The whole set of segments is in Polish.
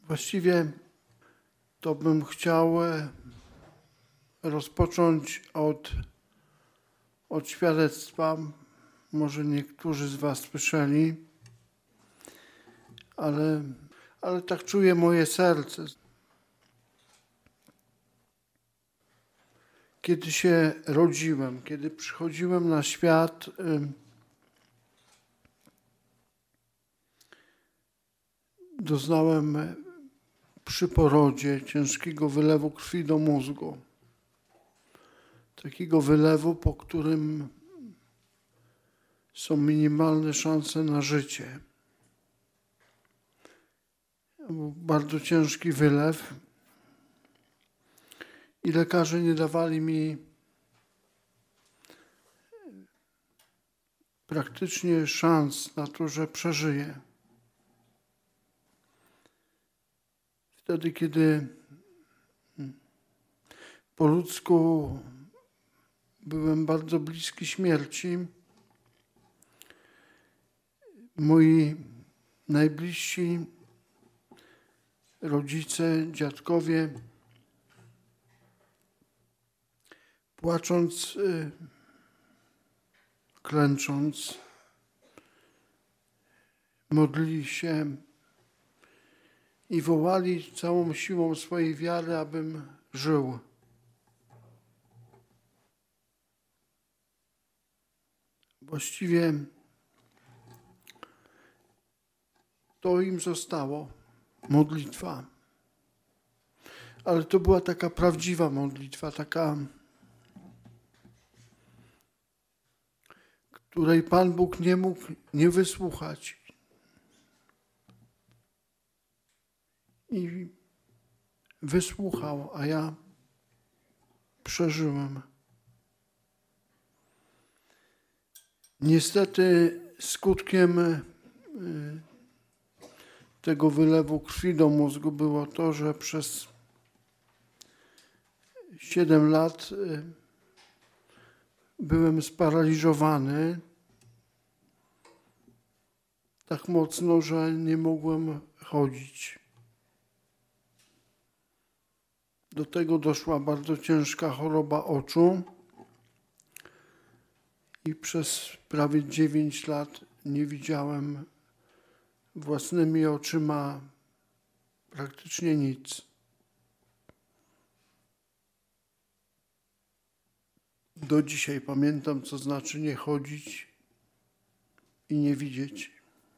Właściwie to bym chciał rozpocząć od świadectwa. Może niektórzy z was słyszeli, ale tak czuje moje serce. Kiedy się rodziłem, kiedy przychodziłem na świat, doznałem przy porodzie ciężkiego wylewu krwi do mózgu. Takiego wylewu, po którym są minimalne szanse na życie. Był bardzo ciężki wylew i lekarze nie dawali mi praktycznie szans na to, że przeżyję. Wtedy, kiedy po ludzku byłem bardzo bliski śmierci, moi najbliżsi rodzice, dziadkowie, płacząc, klęcząc, modlili się i wołali całą siłą swojej wiary, abym żył. Właściwie to im zostało, modlitwa. Ale to była taka prawdziwa modlitwa, taka, której Pan Bóg nie mógł nie wysłuchać. I wysłuchał, a ja przeżyłem. Niestety skutkiem tego wylewu krwi do mózgu było to, że przez 7 lat byłem sparaliżowany tak mocno, że nie mogłem chodzić. Do tego doszła bardzo ciężka choroba oczu i przez prawie 9 lat nie widziałem własnymi oczyma praktycznie nic. Do dzisiaj pamiętam, co znaczy nie chodzić i nie widzieć.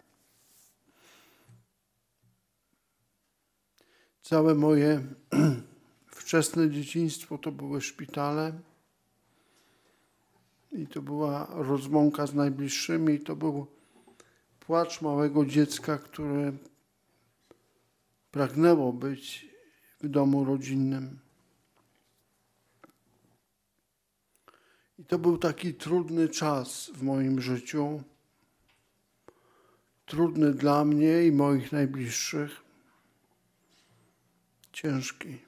Całe moje wczesne dzieciństwo to były szpitale i to była rozłąka z najbliższymi i to był płacz małego dziecka, które pragnęło być w domu rodzinnym. I to był taki trudny czas w moim życiu, trudny dla mnie i moich najbliższych, ciężki,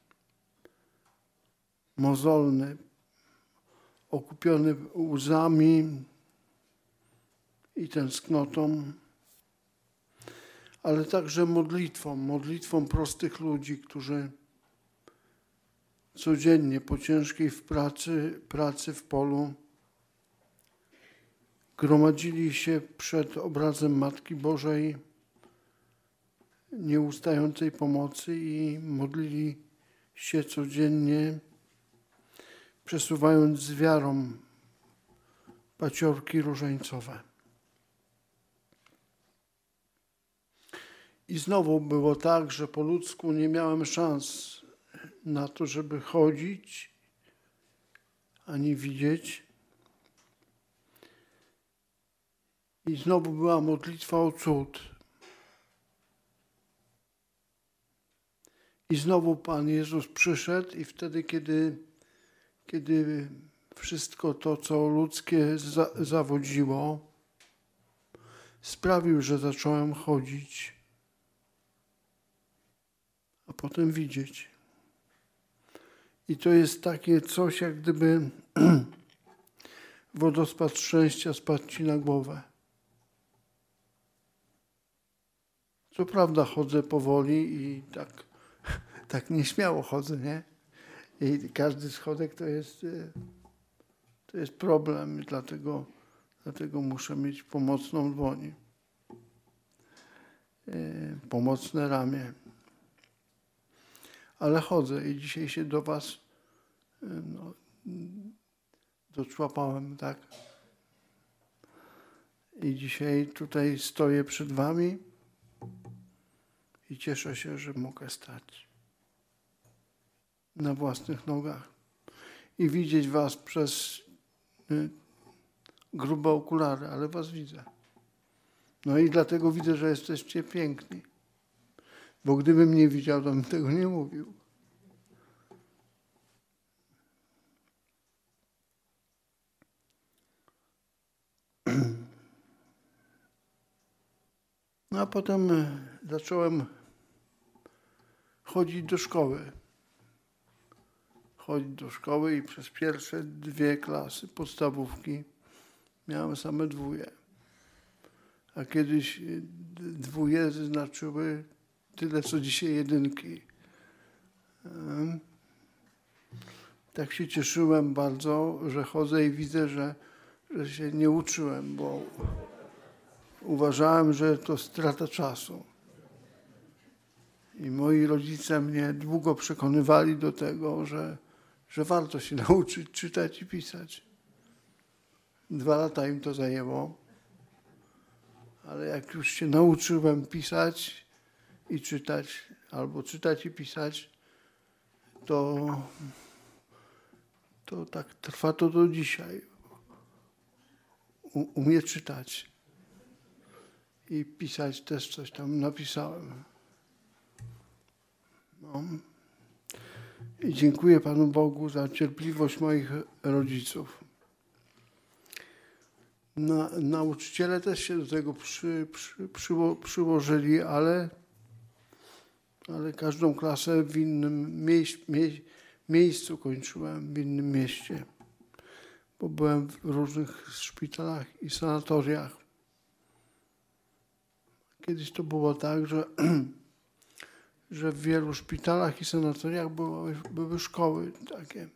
mozolny, okupiony łzami i tęsknotą, ale także modlitwą prostych ludzi, którzy codziennie po ciężkiej pracy w polu gromadzili się przed obrazem Matki Bożej nieustającej pomocy i modlili się codziennie, przesuwając z wiarą paciorki różańcowe. I znowu było tak, że po ludzku nie miałem szans na to, żeby chodzić ani widzieć. I znowu była modlitwa o cud. I znowu Pan Jezus przyszedł i wtedy, kiedy wszystko to, co ludzkie zawodziło, sprawił, że zacząłem chodzić, a potem widzieć. I to jest takie coś, jak gdyby wodospad szczęścia spadł ci na głowę. Co prawda chodzę powoli i tak nieśmiało chodzę, nie? I każdy schodek to jest problem, dlatego muszę mieć pomocną dłoń, pomocne ramię. Ale chodzę i dzisiaj się do was doczłapałem, tak? I dzisiaj tutaj stoję przed wami i cieszę się, że mogę stać na własnych nogach i widzieć was przez grube okulary, ale was widzę. No i dlatego widzę, że jesteście piękni. Bo gdybym nie widział, to bym tego nie mówił. No a potem zacząłem chodzić do szkoły. I przez pierwsze 2 klasy podstawówki miałem same 2. A kiedyś 2 znaczyły tyle, co dzisiaj 1. Tak się cieszyłem bardzo, że chodzę i widzę, że się nie uczyłem, bo uważałem, że to strata czasu. I moi rodzice mnie długo przekonywali do tego, że warto się nauczyć czytać i pisać. 2 lata im to zajęło, ale jak już się nauczyłem pisać i czytać, albo czytać i pisać, to tak trwa to do dzisiaj. Umiem czytać i pisać też coś tam napisałem. No. I dziękuję Panu Bogu za cierpliwość moich rodziców. Nauczyciele też się do tego przyłożyli, ale każdą klasę w innym miejscu kończyłem, w innym mieście, bo byłem w różnych szpitalach i sanatoriach. Kiedyś to było tak, że w wielu szpitalach i sanatoriach były szkoły takie.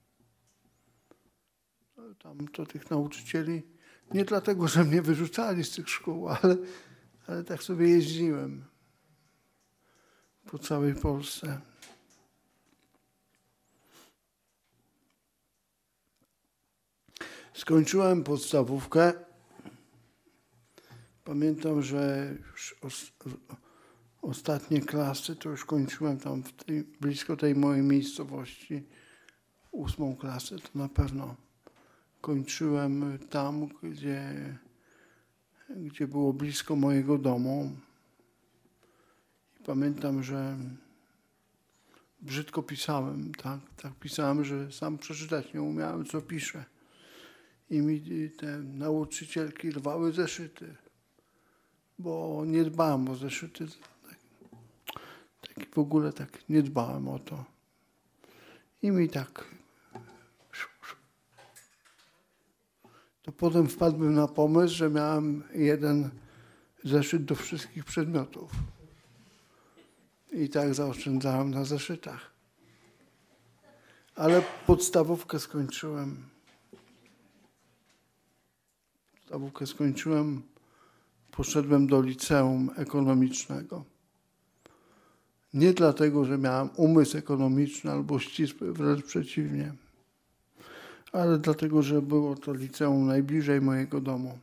Tam to tych nauczycieli, nie dlatego, że mnie wyrzucali z tych szkół, ale tak sobie jeździłem po całej Polsce. Skończyłem podstawówkę. Pamiętam, że już ostatnie klasy to już kończyłem tam blisko tej mojej miejscowości. 8. klasę to na pewno kończyłem tam, gdzie było blisko mojego domu. I pamiętam, że brzydko pisałem, tak pisałem, że sam przeczytać nie umiałem, co piszę. I mi te nauczycielki rwały zeszyty, bo nie dbałem o zeszyty. W ogóle tak nie dbałem o to. I mi tak. To potem wpadłem na pomysł, że miałem 1 zeszyt do wszystkich przedmiotów. I tak zaoszczędzałem na zeszytach. Ale podstawówkę skończyłem. Poszedłem do liceum ekonomicznego. Nie dlatego, że miałem umysł ekonomiczny albo ścisły, wręcz przeciwnie, ale dlatego, że było to liceum najbliżej mojego domu.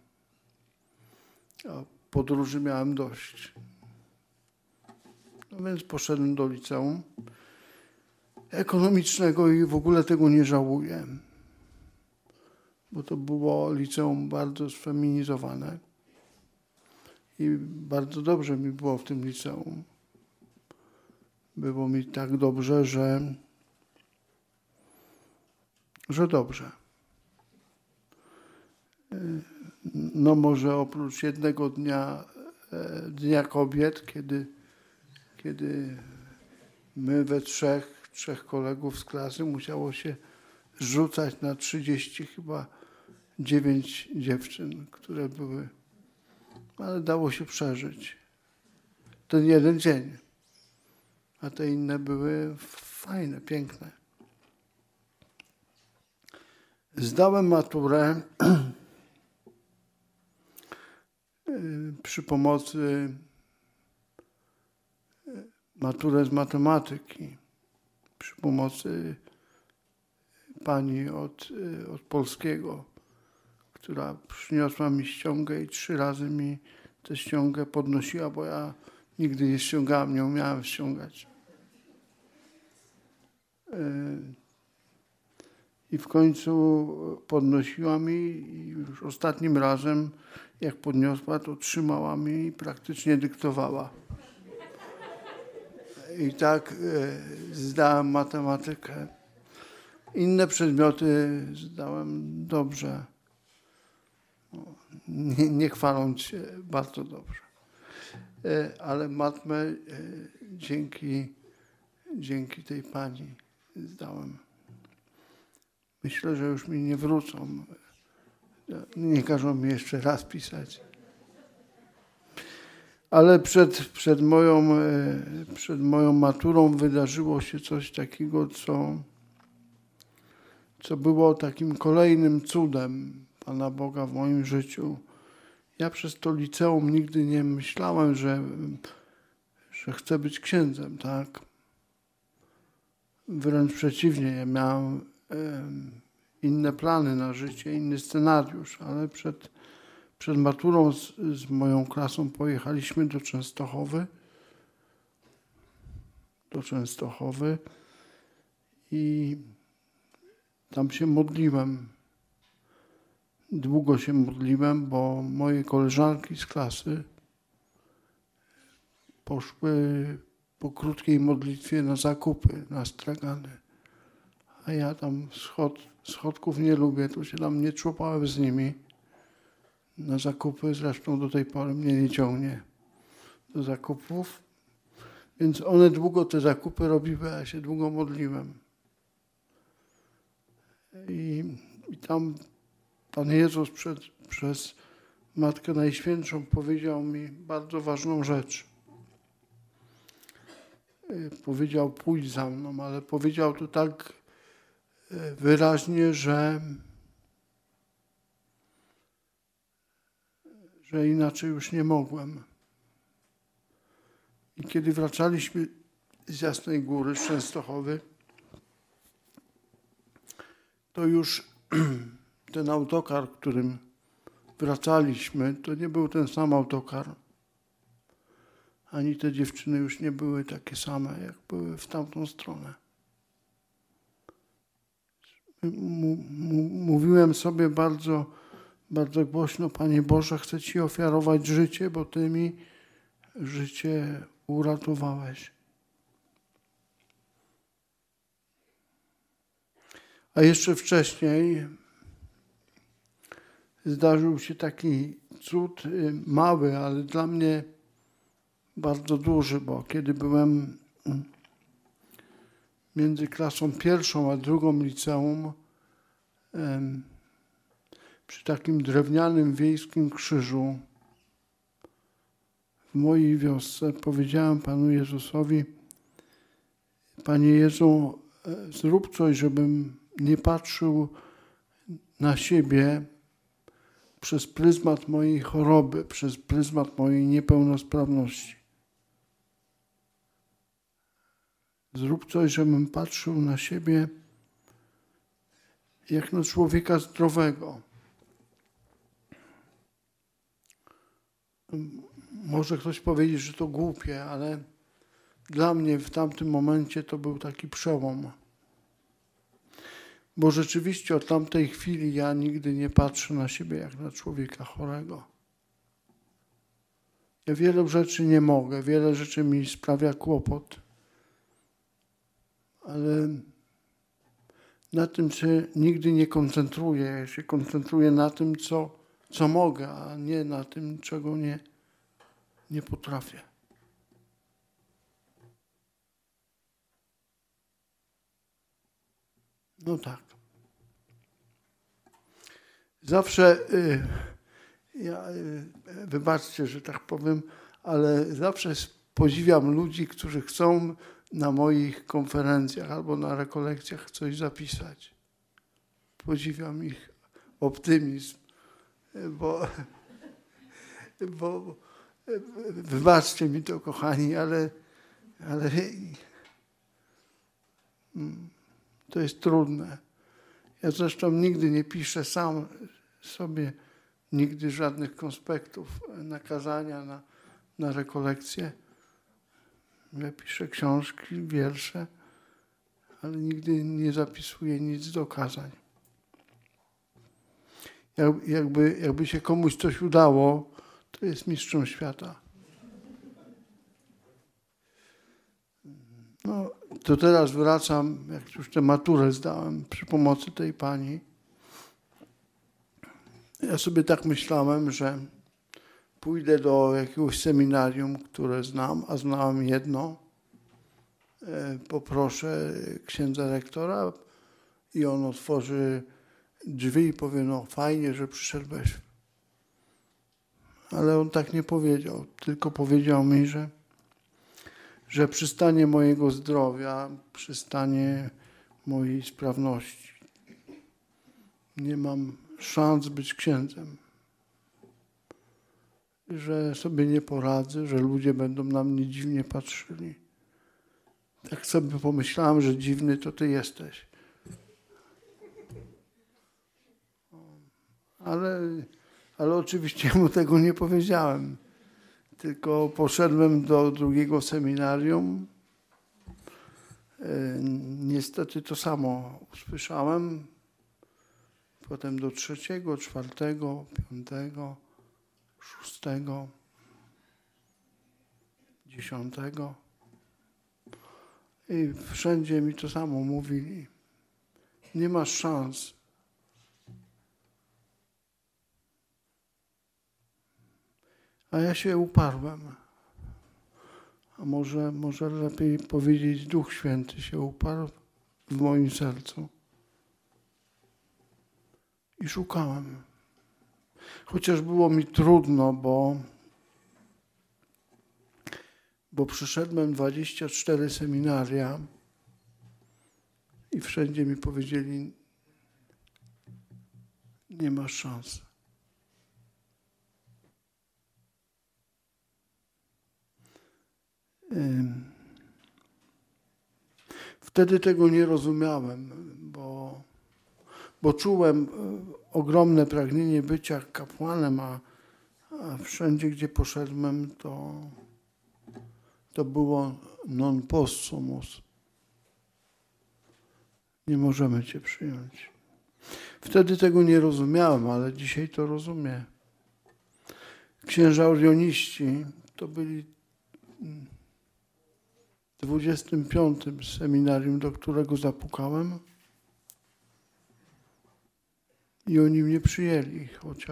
A podróży miałem dość. No więc poszedłem do liceum ekonomicznego i w ogóle tego nie żałuję, bo to było liceum bardzo sfeminizowane i bardzo dobrze mi było w tym liceum. Było mi tak dobrze, że dobrze. No może oprócz jednego dnia kobiet, kiedy my we trzech kolegów z klasy musiało się rzucać na 30 chyba 9 dziewczyn, które były, ale dało się przeżyć. ten jeden dzień. A te inne były fajne, piękne. Zdałem maturę przy pomocy maturę z matematyki, przy pomocy pani od polskiego, która przyniosła mi ściągę i 3 razy mi tę ściągę podnosiła, bo ja nigdy nie ściągałem, nie umiałem ściągać. I w końcu podnosiła mi i już ostatnim razem, jak podniosła, to trzymała mi i praktycznie dyktowała. I tak zdałem matematykę. Inne przedmioty zdałem dobrze. Nie chwaląc się, bardzo dobrze. Ale matmę dzięki tej pani zdałem. Myślę, że już mi nie wrócą. Nie każą mi jeszcze raz pisać. Ale przed moją maturą wydarzyło się coś takiego, co było takim kolejnym cudem Pana Boga w moim życiu. Ja przez to liceum nigdy nie myślałem, że chcę być księdzem, tak? Wręcz przeciwnie, ja miałem inne plany na życie, inny scenariusz, ale przed maturą z moją klasą pojechaliśmy do Częstochowy i tam się modliłem. Długo się modliłem, bo moje koleżanki z klasy poszły po krótkiej modlitwie na zakupy, na stragany. A ja tam schodków nie lubię, to się tam nie człopałem z nimi na zakupy. Zresztą do tej pory mnie nie ciągnie do zakupów. Więc one długo te zakupy robiły, a ja się długo modliłem. I tam Pan Jezus przez Matkę Najświętszą powiedział mi bardzo ważną rzecz. Powiedział: pójdź za mną, ale powiedział to tak wyraźnie, że inaczej już nie mogłem. I kiedy wracaliśmy z Jasnej Góry, z Częstochowy, to już ten autokar, którym wracaliśmy, to nie był ten sam autokar. Ani te dziewczyny już nie były takie same, jak były w tamtą stronę. Mówiłem sobie bardzo, bardzo głośno: Panie Boże, chcę Ci ofiarować życie, bo Ty mi życie uratowałeś. A jeszcze wcześniej zdarzył się taki cud mały, ale dla mnie bardzo duży, bo kiedy byłem między klasą 1 a 2 liceum, przy takim drewnianym wiejskim krzyżu w mojej wiosce powiedziałem Panu Jezusowi: Panie Jezu, zrób coś, żebym nie patrzył na siebie przez pryzmat mojej choroby, przez pryzmat mojej niepełnosprawności. Zrób coś, żebym patrzył na siebie jak na człowieka zdrowego. Może ktoś powiedzieć, że to głupie, ale dla mnie w tamtym momencie to był taki przełom. Bo rzeczywiście od tamtej chwili ja nigdy nie patrzę na siebie jak na człowieka chorego. Ja wiele rzeczy nie mogę, wiele rzeczy mi sprawia kłopot, ale na tym się nigdy nie koncentruję. Ja się koncentruję na tym, co mogę, a nie na tym, czego nie potrafię. No tak. Zawsze, wybaczcie, że tak powiem, ale zawsze Podziwiam ludzi, którzy chcą na moich konferencjach albo na rekolekcjach coś zapisać. Podziwiam ich optymizm, bo wybaczcie mi to, kochani, ale to jest trudne. Ja zresztą nigdy nie piszę sam sobie nigdy żadnych konspektów na kazania, na rekolekcje. Ja piszę książki, wiersze, ale nigdy nie zapisuję nic do kazań. Jakby się komuś coś udało, to jest mistrzem świata. No, to teraz wracam, jak już tę maturę zdałem przy pomocy tej pani. Ja sobie tak myślałem, że pójdę do jakiegoś seminarium, które znam, a znałem jedno. Poproszę księdza rektora i on otworzy drzwi i powie, no fajnie, że przyszedłeś. Ale on tak nie powiedział, tylko powiedział mi, że przy stanie mojego zdrowia, przy stanie mojej sprawności nie mam szans być księdzem. Że sobie nie poradzę, że ludzie będą na mnie dziwnie patrzyli. Tak sobie pomyślałem, że dziwny to ty jesteś. Ale oczywiście mu tego nie powiedziałem. Tylko poszedłem do drugiego seminarium. Niestety to samo usłyszałem. Potem do 3., 4., 5., 6., 10. I wszędzie mi to samo mówili. Nie masz szans. A ja się uparłem. A może lepiej powiedzieć, Duch Święty się uparł w moim sercu. I szukałem. Chociaż było mi trudno, bo przyszedłem 24 seminaria i wszędzie mi powiedzieli, nie masz szans. Wtedy tego nie rozumiałem, bo czułem ogromne pragnienie bycia kapłanem, a wszędzie, gdzie poszedłem, to było non possumus. Nie możemy cię przyjąć. Wtedy tego nie rozumiałem, ale dzisiaj to rozumiem. Księża orioniści to byli w 25. seminarium, do którego zapukałem i oni mnie przyjęli,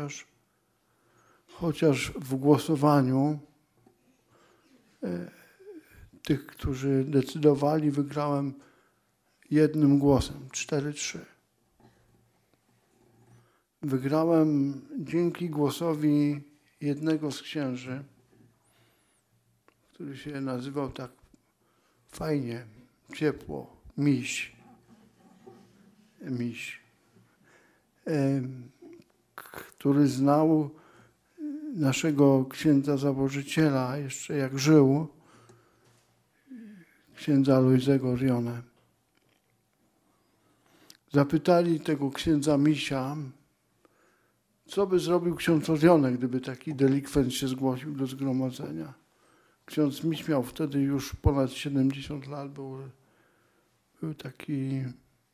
chociaż w głosowaniu tych, którzy decydowali, wygrałem jednym głosem, 4-3. Wygrałem dzięki głosowi jednego z księży, który się nazywał tak fajnie, ciepło, Miś, który znał naszego księdza założyciela, jeszcze jak żył, księdza Alojzego Rionę. Zapytali tego księdza Misia, co by zrobił ksiądz Orione, gdyby taki delikwent się zgłosił do zgromadzenia. Ksiądz Miś miał wtedy już ponad 70 lat, był taki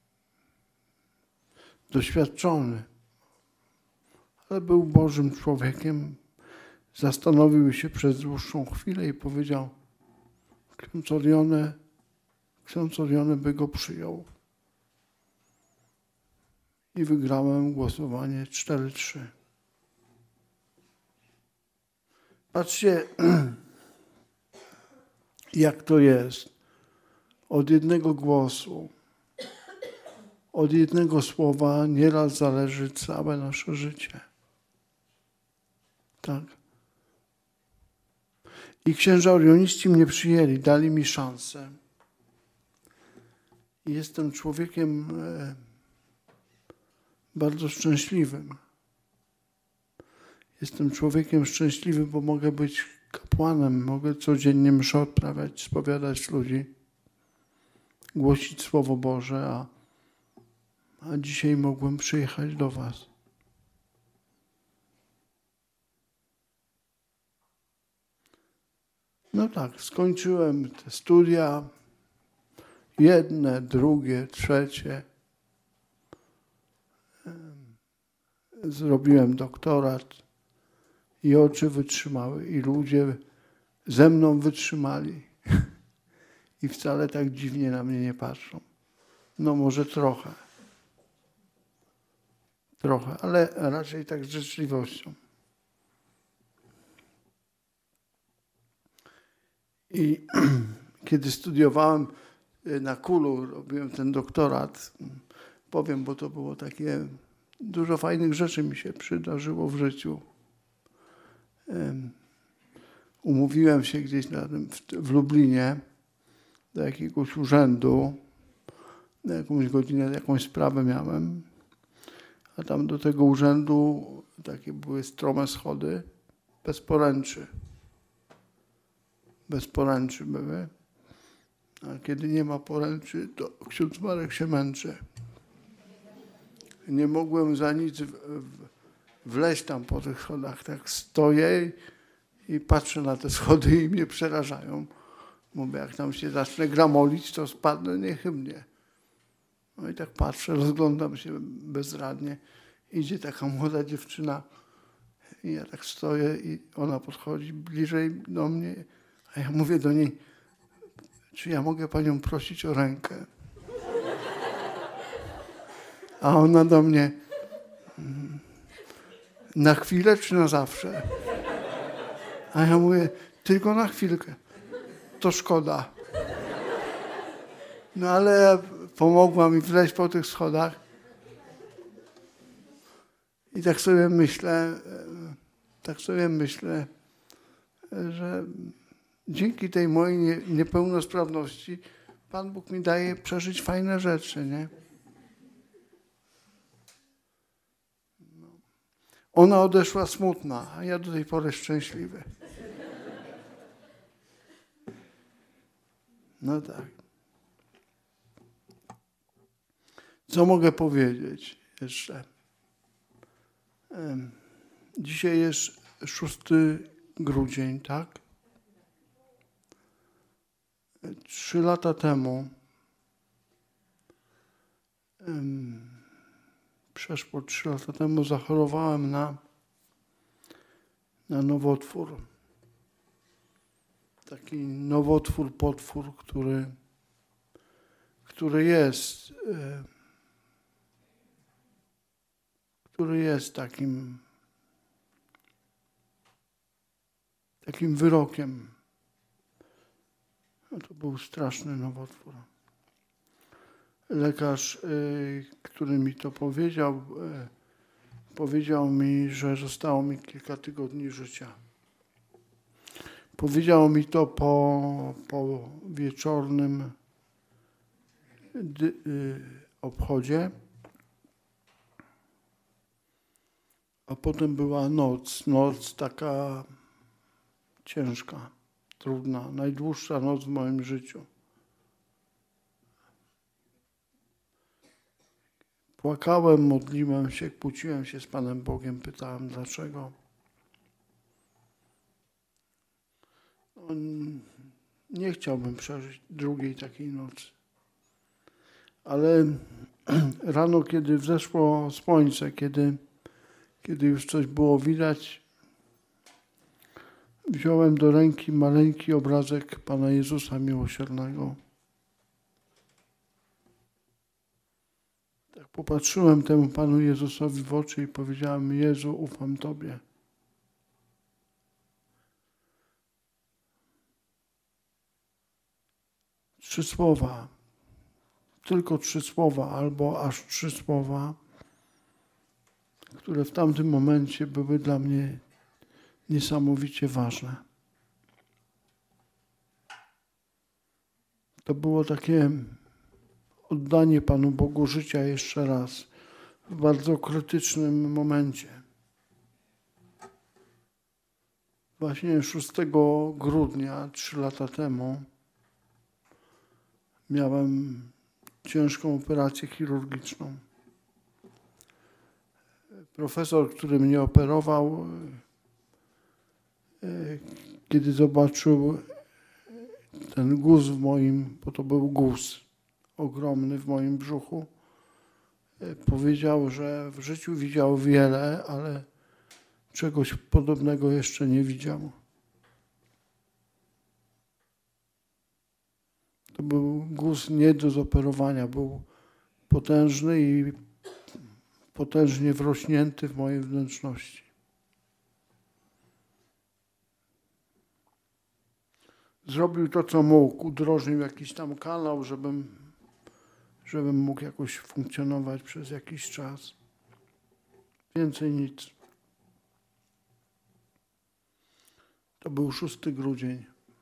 doświadczony, ale był Bożym człowiekiem. Zastanowił się przez dłuższą chwilę i powiedział, ksiądz Orione by go przyjął. I wygrałem głosowanie 4-3. Patrzcie, jak to jest. Od jednego głosu, od jednego słowa nieraz zależy całe nasze życie. Tak. I księża orioniści mnie przyjęli, dali mi szansę. I jestem człowiekiem bardzo szczęśliwym. Jestem człowiekiem szczęśliwym, bo mogę być kapłanem, mogę codziennie mszę odprawiać, spowiadać ludzi, głosić Słowo Boże, a dzisiaj mogłem przyjechać do was. No tak, skończyłem te studia, jedne, drugie, trzecie. Zrobiłem doktorat i oczy wytrzymały i ludzie ze mną wytrzymali i wcale tak dziwnie na mnie nie patrzą. No może trochę, ale raczej tak z życzliwością. I kiedy studiowałem na KUL-u, robiłem ten doktorat, powiem, bo to było takie, dużo fajnych rzeczy mi się przydarzyło w życiu. Umówiłem się gdzieś w Lublinie do jakiegoś urzędu, na jakąś godzinę, jakąś sprawę miałem, a tam do tego urzędu takie były strome schody, bez poręczy. Bez poręczy były, a kiedy nie ma poręczy, to ksiądz Marek się męczy. Nie mogłem za nic wleźć tam po tych schodach. Tak stoję i patrzę na te schody i mnie przerażają. Mówię, jak tam się zacznę gramolić, to spadnę niechybnie. No i tak patrzę, rozglądam się bezradnie. Idzie taka młoda dziewczyna i ja tak stoję i ona podchodzi bliżej do mnie. A ja mówię do niej, czy ja mogę panią prosić o rękę? A ona do mnie, na chwilę czy na zawsze? A ja mówię, tylko na chwilkę. To szkoda. No ale pomogła mi wleźć po tych schodach. I tak sobie myślę, że dzięki tej mojej niepełnosprawności Pan Bóg mi daje przeżyć fajne rzeczy, nie? No. Ona odeszła smutna, a ja do tej pory szczęśliwy. No tak. Co mogę powiedzieć jeszcze? Dzisiaj jest 6 grudzień, tak? 3 lata temu, przeszło 3 lata temu zachorowałem na nowotwór. Taki nowotwór, potwór, który jest takim wyrokiem. No to był straszny nowotwór. Lekarz, który mi to powiedział mi, że zostało mi kilka tygodni życia. Powiedział mi to po wieczornym obchodzie, a potem była noc taka ciężka, trudna, najdłuższa noc w moim życiu. Płakałem, modliłem się, kłóciłem się z Panem Bogiem, pytałem dlaczego. Nie chciałbym przeżyć drugiej takiej nocy. Ale rano, kiedy wzeszło słońce, kiedy już coś było widać, wziąłem do ręki maleńki obrazek Pana Jezusa Miłosiernego. Tak popatrzyłem temu Panu Jezusowi w oczy i powiedziałem: Jezu, ufam Tobie. Trzy słowa, tylko 3 słowa, albo aż 3 słowa, które w tamtym momencie były dla mnie niesamowicie ważne. To było takie oddanie Panu Bogu życia jeszcze raz w bardzo krytycznym momencie. Właśnie 6 grudnia, 3 lata temu, miałem ciężką operację chirurgiczną. Profesor, który mnie operował, kiedy zobaczył ten guz w moim, bo to był guz ogromny w moim brzuchu, powiedział, że w życiu widział wiele, ale czegoś podobnego jeszcze nie widział. To był guz nie do zoperowania, był potężny i potężnie wrośnięty w mojej wnętrzności. Zrobił to, co mógł, udrożnił jakiś tam kanał, żebym mógł jakoś funkcjonować przez jakiś czas. Więcej nic. To był 6 grudzień.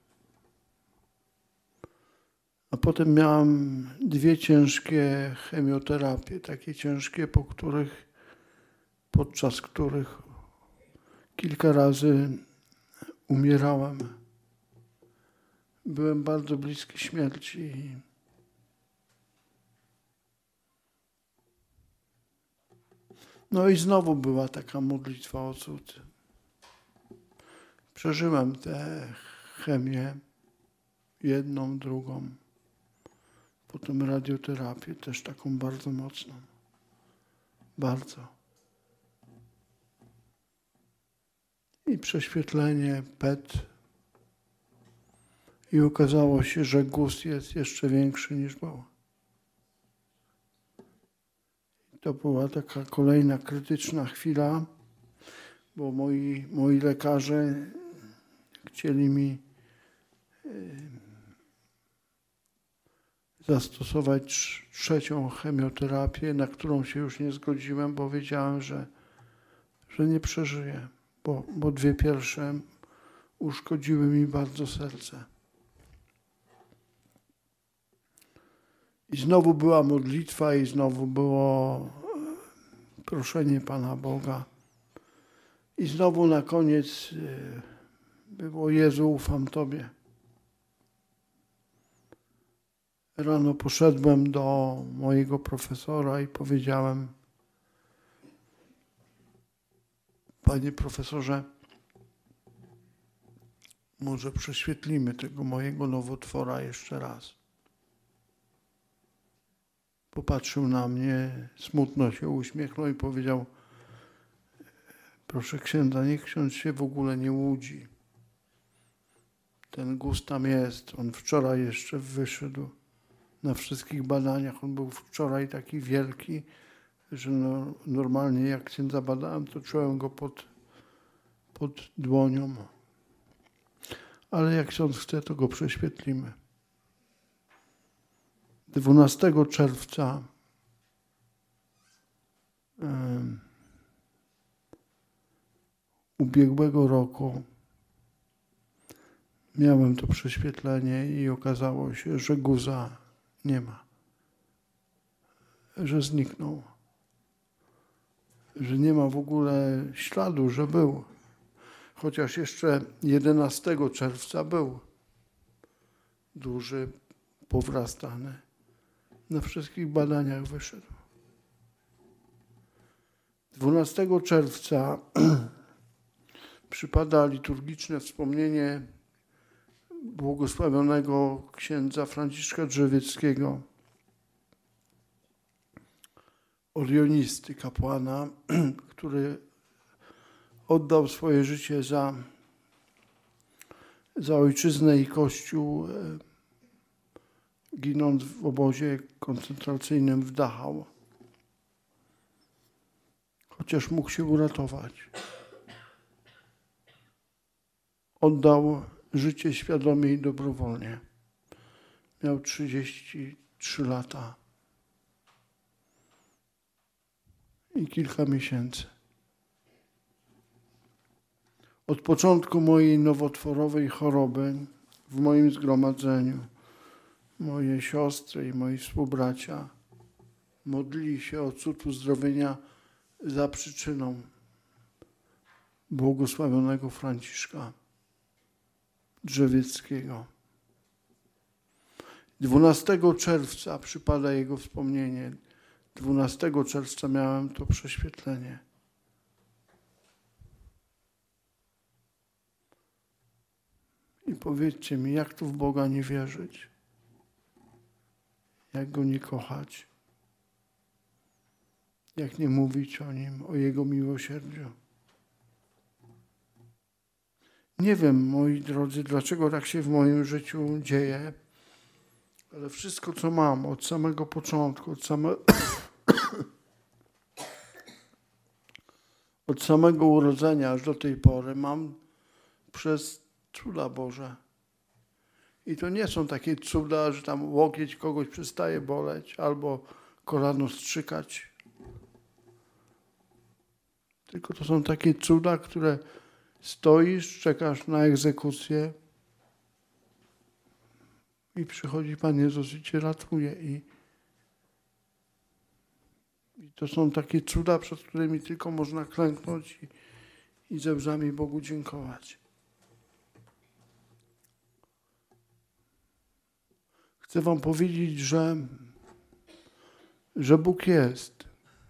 A potem miałem 2 ciężkie chemioterapie, takie ciężkie, podczas których kilka razy umierałem. Byłem bardzo bliski śmierci. No i znowu była taka modlitwa o cud. Przeżyłem tę chemię, jedną, drugą. Potem radioterapię, też taką bardzo mocną. Bardzo. I prześwietlenie PET. I okazało się, że guz jest jeszcze większy niż był. To była taka kolejna krytyczna chwila, bo moi lekarze chcieli mi zastosować 3. chemioterapię, na którą się już nie zgodziłem, bo wiedziałem, że nie przeżyję, bo 2 pierwsze uszkodziły mi bardzo serce. I znowu była modlitwa i znowu było proszenie Pana Boga. I znowu na koniec było: Jezu, ufam Tobie. Rano poszedłem do mojego profesora i powiedziałem: Panie profesorze, może prześwietlimy tego mojego nowotwora jeszcze raz. Popatrzył na mnie, smutno się uśmiechnął i powiedział: proszę księdza, niech ksiądz się w ogóle nie łudzi. Ten guz tam jest. On wczoraj jeszcze wyszedł na wszystkich badaniach. On był wczoraj taki wielki, że normalnie jak księdza badałem, to czułem go pod dłonią. Ale jak ksiądz chce, to go prześwietlimy. 12 czerwca ubiegłego roku miałem to prześwietlenie i okazało się, że guza nie ma, że zniknął, że nie ma w ogóle śladu, że był. Chociaż jeszcze 11 czerwca był duży, powrastany. Na wszystkich badaniach wyszedł. 12 czerwca przypada liturgiczne wspomnienie błogosławionego księdza Franciszka Drzewieckiego, orionisty, kapłana, który oddał swoje życie za ojczyznę i Kościół, ginąc w obozie koncentracyjnym w Dachau. Chociaż mógł się uratować. Oddał życie świadomie i dobrowolnie. Miał 33 lata i kilka miesięcy. Od początku mojej nowotworowej choroby w moim zgromadzeniu moje siostry i moi współbracia modlili się o cud uzdrowienia za przyczyną błogosławionego Franciszka Drzewieckiego. 12 czerwca przypada jego wspomnienie. 12 czerwca miałem to prześwietlenie. I powiedzcie mi, jak tu w Boga nie wierzyć? Jak Go nie kochać? Jak nie mówić o Nim, o Jego miłosierdziu? Nie wiem, moi drodzy, dlaczego tak się w moim życiu dzieje, ale wszystko, co mam od samego początku, od samego urodzenia aż do tej pory mam przez cuda Boże. I to nie są takie cuda, że tam łokieć kogoś przestaje boleć albo kolano strzykać. Tylko to są takie cuda, które stoisz, czekasz na egzekucję i przychodzi Pan Jezus i cię ratuje. I to są takie cuda, przed którymi tylko można klęknąć i ze łzami Bogu dziękować. Chcę wam powiedzieć, że Bóg jest.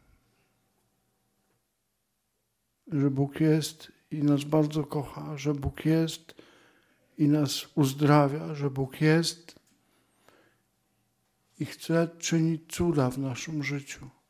Że Bóg jest i nas bardzo kocha, że Bóg jest i nas uzdrawia, że Bóg jest i chce czynić cuda w naszym życiu.